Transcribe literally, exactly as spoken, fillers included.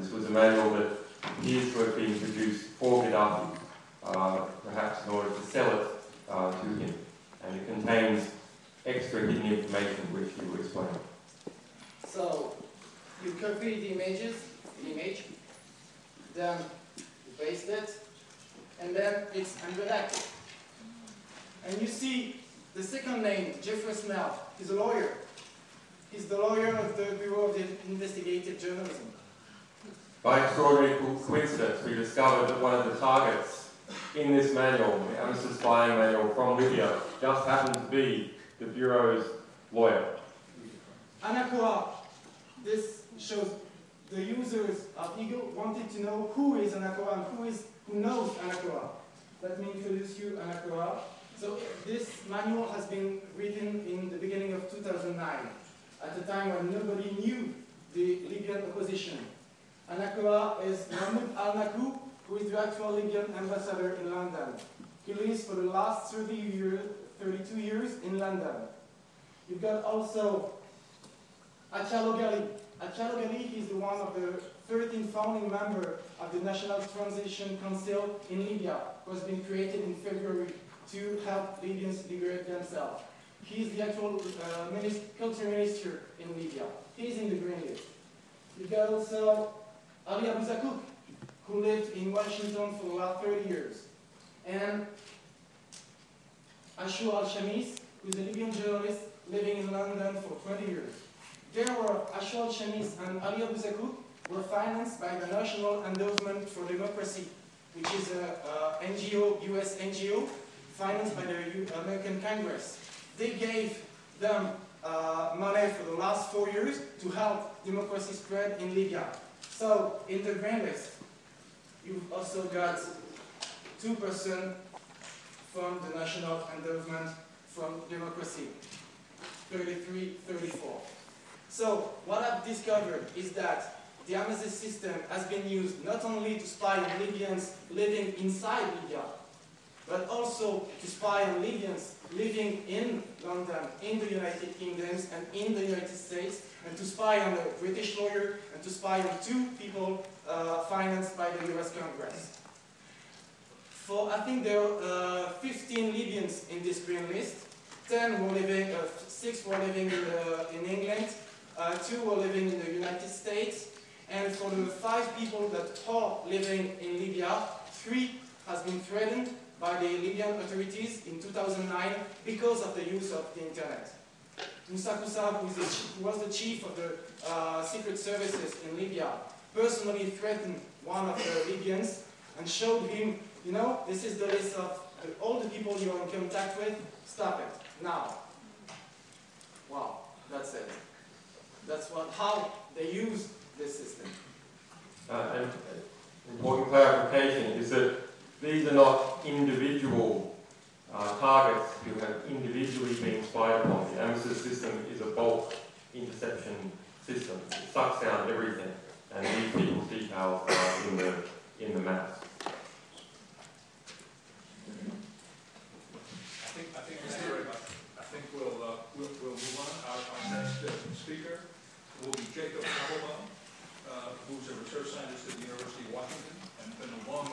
This was a manual that appears to have been produced for Gaddafi, uh, perhaps in order to sell it uh, to him. And it contains extra hidden information which he will explain. So, you copy the images, the image, then you paste it, and then it's unredacted. And you see the second name, Jeffrey Snell, he's a lawyer. He's the lawyer of the Bureau of Investigative Journalism. By extraordinary coincidence, we discovered that one of the targets in this manual, the Amasis spying manual from Libya, just happened to be the Bureau's lawyer. Anacoa, this shows the users of Eagle wanted to know who is Anacoa and who is who knows Anacoa. Let me introduce you Anacoa. So this manual has been written in the beginning of two thousand nine, at a time when nobody knew the Libyan opposition. Anacoa is Mahmoud Al-Nakou, who is the actual Libyan ambassador in London. He lives for the last thirty years, thirty-two years in London. You've got also Achalo Gali. Achalo Gali is the one of the thirteen founding members of the National Transition Council in Libya, who has been created in February to help Libyans liberate themselves. He is the actual uh, minister, culture minister in Libya. He is in the green list. You've got also Ali Abu Zakuk, who lived in Washington for the last thirty years. And Ashur al-Shamis, who is a Libyan journalist living in London for twenty years. There were Ashur al-Shamis and Ali Abu Zakuk were financed by the National Endowment for Democracy, which is a, a N G O, U S N G O, financed by the American Congress. They gave them uh, money for the last four years to help democracy spread in Libya. So, in the green list, you've also got two percent from the National Endowment from Democracy, thirty-three, thirty-four. So, what I've discovered is that the Amasis system has been used not only to spy on Libyans living inside Libya, but also to spy on Libyans living in London, in the United Kingdom, and in the United States, and to spy on a British lawyer, and to spy on two people uh, financed by the U S Congress. For, I think there are uh, fifteen Libyans in this green list. ten were living, uh, six were living in, the, in England, uh, two were living in the United States, and for the five people that are living in Libya, three has been threatened by the Libyan authorities in two thousand nine because of the use of the internet. Moussa Koussa, who, is the, who was the chief of the uh, secret services in Libya, personally threatened one of the Libyans and showed him, you know, this is the list of the, all the people you're in contact with, stop it, now. Wow, that's it. That's what, how they use this system. Uh, and important clarification is that these are not individual uh, targets who have individually been spied upon. The Amasis system is a bulk interception system. It sucks down everything, and these people's details are in the in the maps. I think I think thank you very much. I think we'll uh, we'll, we'll move on. Our, our next uh, speaker will be Jacob Appelbaum, uh, who's a research scientist at the University of Washington and been a long